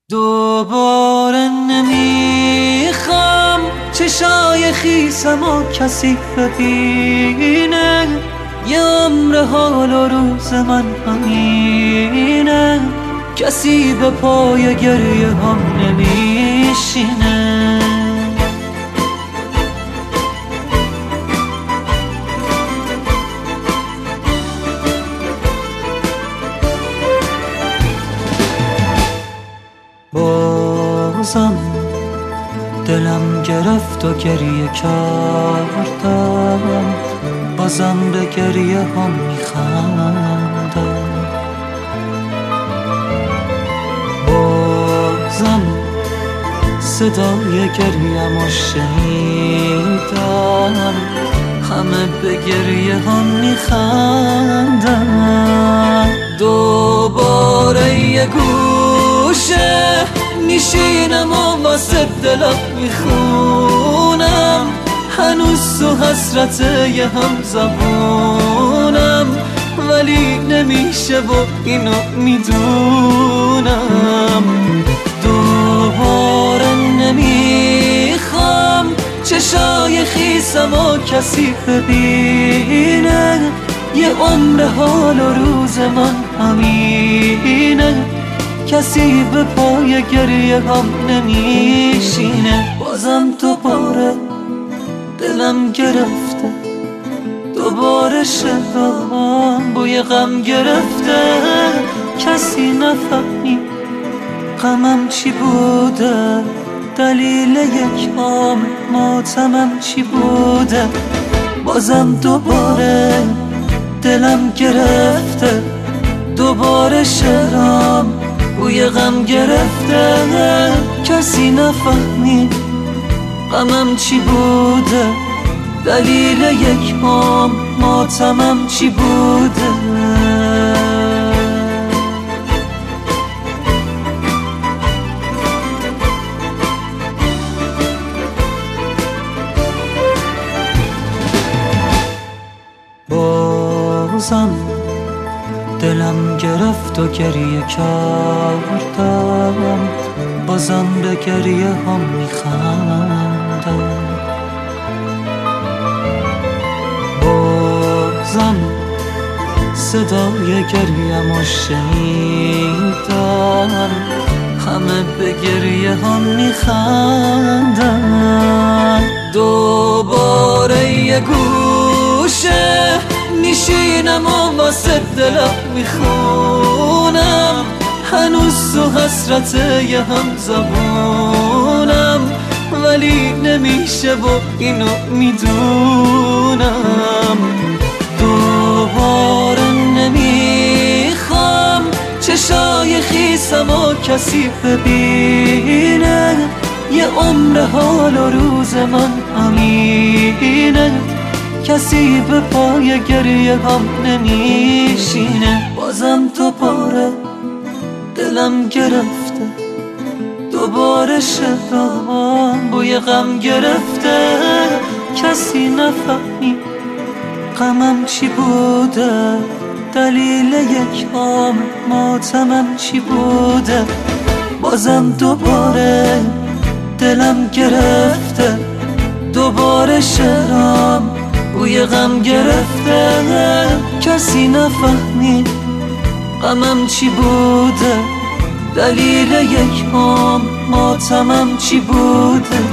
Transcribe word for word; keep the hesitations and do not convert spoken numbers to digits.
دوباره نمیخوام چشای خیسم و کسی ببینه، یه عمر حال و روز من همینه، کسی به پای گریه هم نمیشینه. بازم دلم گرفت و گریه کردم، بازم به گریه هم میخندم. بازم صدای گریم و شنیدم، همه به گریه هم میخندم. دوباره یه گوشه میشینم و واسه دلم میخونم، هنوز تو حسرت یه هم زبونم، ولی نمیشه و اینو میدونم. دوباره نمیخوام چشای خیسم و کسی ببینه، یه عمر حال و روز من همینه، کسی به پای گریه هم نمیشینه. بازم دوباره دلم گرفته، دوباره شدم بوی غم گرفته، کسی نفهمید غمم چی بوده، دلیل یک عام ماتمم چی بوده. بازم دوباره دلم گرفته، دوباره شدم بوی غم گرفته، کسی نفهمید غمم چی بوده، دلیل یک عام ماتمم چی بوده. بازم دلم گرفت و گریه کردم، بازم به گریه هم میخندم. بازم صدای گریم و شنیدم، همه به گریه هم میخندم. دوباره یه گوشه میشینم و واسه دلم میخونم، هنوز تو حسرت یه هم زبونم، ولی نمیشه و اینو میدونم. دوباره نمیخوام چشای خیسم و کسی ببینه، یه عمر حال و روز من همینه، کسی به پای گریه هم نمیشینه. بازم دوباره دلم گرفته، دوباره شدم بوی غم گرفته، کسی نفهمید غمم چی بوده، دلیل یک عام ماتمم چی بوده. بازم دوباره دلم گرفته، دوباره شدم بوی غم گرفته، کسی نفهمید غمم چی بوده، دلیل یک عام ماتمم چی بوده.